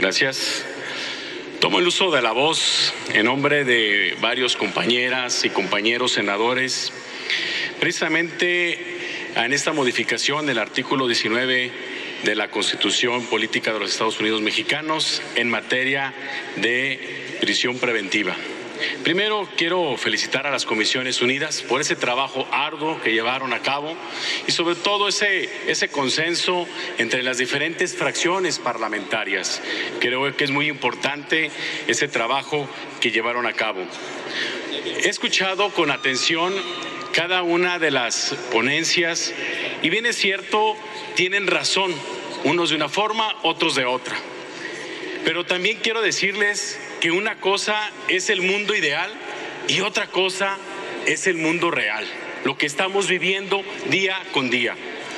Gracias. Tomo el uso de la voz en nombre de varios compañeras y compañeros senadores, precisamente en esta modificación del artículo 19 de la Constitución Política de los Estados Unidos Mexicanos en materia de prisión preventiva. Primero, quiero felicitar a las Comisiones Unidas por ese trabajo arduo que llevaron a cabo y sobre todo ese consenso entre las diferentes fracciones parlamentarias. Creo que es muy importante ese trabajo que llevaron a cabo. He escuchado con atención cada una de las ponencias y bien es cierto, tienen razón, unos de una forma, otros de otra. Pero también quiero decirles que una cosa es el mundo ideal y otra cosa es el mundo real, lo que estamos viviendo día con día.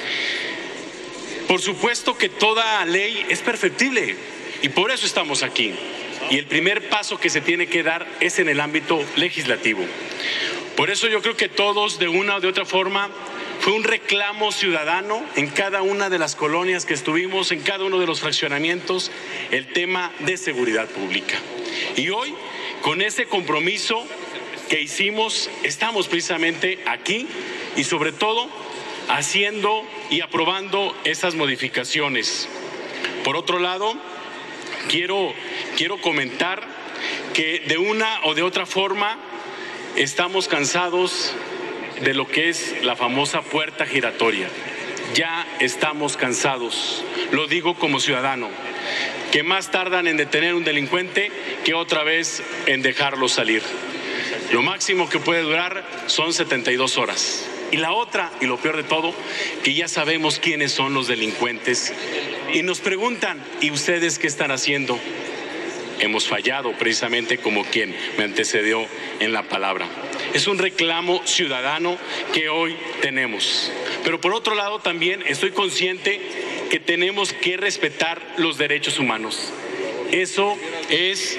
Por supuesto que toda ley es perfectible y por eso estamos aquí. Y el primer paso que se tiene que dar es en el ámbito legislativo. Por eso yo creo que todos, de una o de otra forma, fue un reclamo ciudadano en cada una de las colonias que estuvimos, en cada uno de los fraccionamientos, el tema de seguridad pública. Y hoy, con ese compromiso que hicimos, estamos precisamente aquí y sobre todo haciendo y aprobando esas modificaciones. Por otro lado, quiero comentar que de una o de otra forma estamos cansados de lo que es la famosa puerta giratoria. Ya estamos cansados, lo digo como ciudadano, que más tardan en detener un delincuente que otra vez en dejarlo salir. Lo máximo que puede durar son 72 horas. Y la otra, y lo peor de todo, que ya sabemos quiénes son los delincuentes. Y nos preguntan, ¿y ustedes qué están haciendo? Hemos fallado precisamente como quien me antecedió en la palabra. Es un reclamo ciudadano que hoy tenemos. Pero por otro lado también estoy consciente que tenemos que respetar los derechos humanos. Eso es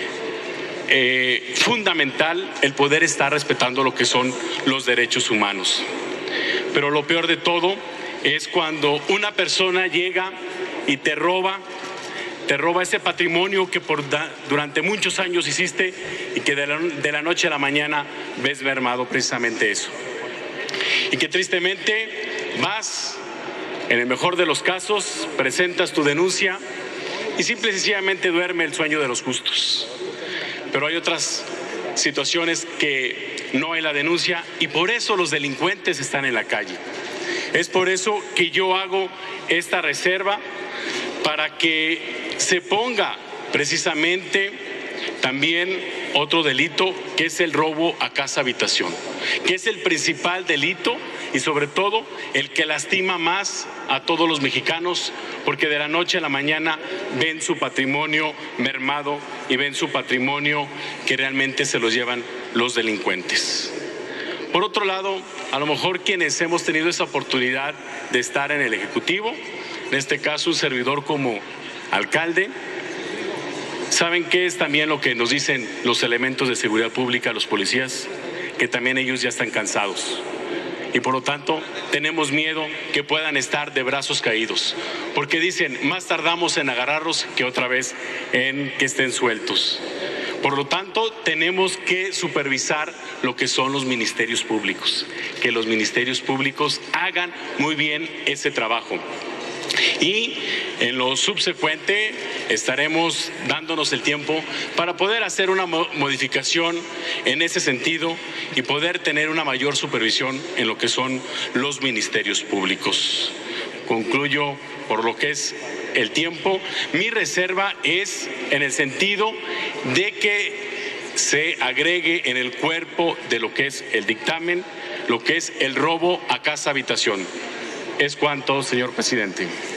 fundamental, el poder estar respetando lo que son los derechos humanos. Pero lo peor de todo es cuando una persona llega y te roba ese patrimonio que durante muchos años hiciste y que de la noche a la mañana ves mermado precisamente eso. Y que tristemente vas, en el mejor de los casos, presentas tu denuncia y simple y sencillamente duerme el sueño de los justos. Pero hay otras situaciones que no hay la denuncia y por eso los delincuentes están en la calle. Es por eso que yo hago esta reserva para que se ponga precisamente también otro delito que es el robo a casa habitación, que es el principal delito y sobre todo el que lastima más a todos los mexicanos porque de la noche a la mañana ven su patrimonio mermado y ven su patrimonio que realmente se los llevan los delincuentes. Por otro lado, a lo mejor quienes hemos tenido esa oportunidad de estar en el Ejecutivo, en este caso un servidor como alcalde, ¿saben qué es también lo que nos dicen los elementos de seguridad pública, los policías? Que también ellos ya están cansados. Y por lo tanto, tenemos miedo que puedan estar de brazos caídos. Porque dicen, más tardamos en agarrarlos que otra vez en que estén sueltos. Por lo tanto, tenemos que supervisar lo que son los ministerios públicos. Que los ministerios públicos hagan muy bien ese trabajo. Y en lo subsecuente estaremos dándonos el tiempo para poder hacer una modificación en ese sentido y poder tener una mayor supervisión en lo que son los ministerios públicos. Concluyo por lo que es el tiempo. Mi reserva es en el sentido de que se agregue en el cuerpo de lo que es el dictamen, lo que es el robo a casa habitación. Es cuanto, señor presidente.